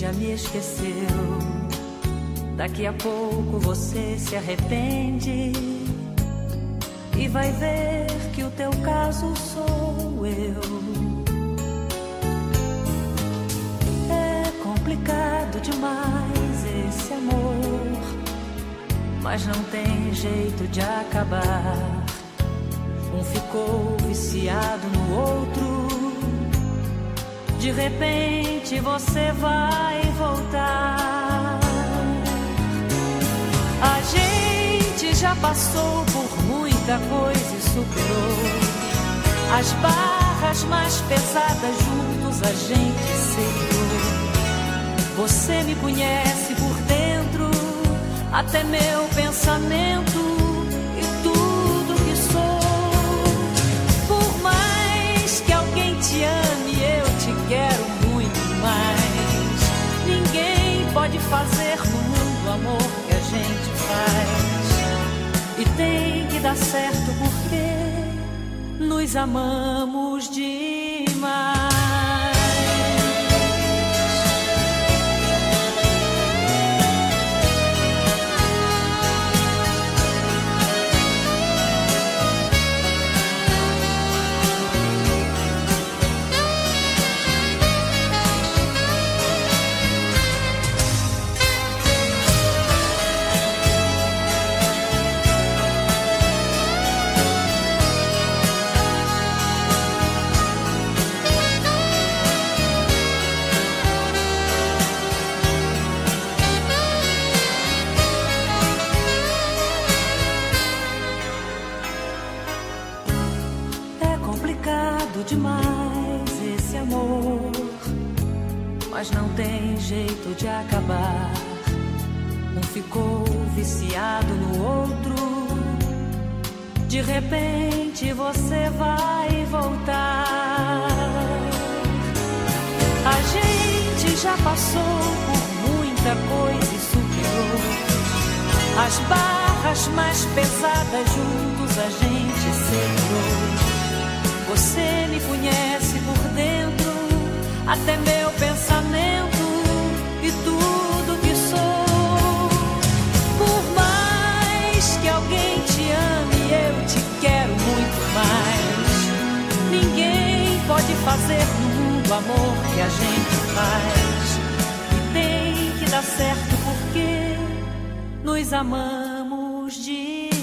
já me esqueceu. Daqui a pouco você se arrepende e vai ver que o teu caso sou eu. É complicado demais esse amor, mas não tem jeito de acabar. Um ficou viciado no outro. De repente você vai voltar. A gente já passou por muita coisa e superou. As barras mais pesadas juntos a gente segurou. Você me conhece por dentro, até meu pensamento e tudo que sou. Por mais que alguém te ame, eu te quero muito mais. Ninguém pode fazer no mundo o amor que a gente faz. E tem que dar certo porque nos amamos demais. Demais esse amor, mas não tem jeito de acabar. Um ficou viciado no outro. De repente você vai voltar. A gente já passou por muita coisa e superou. As barras mais pesadas juntos a gente segurou. Você me conhece por dentro, até meu pensamento e tudo que sou. Por mais que alguém te ame, eu te quero muito mais. Ninguém pode fazer no mundo o amor que a gente faz. E tem que dar certo porque nos amamos demais.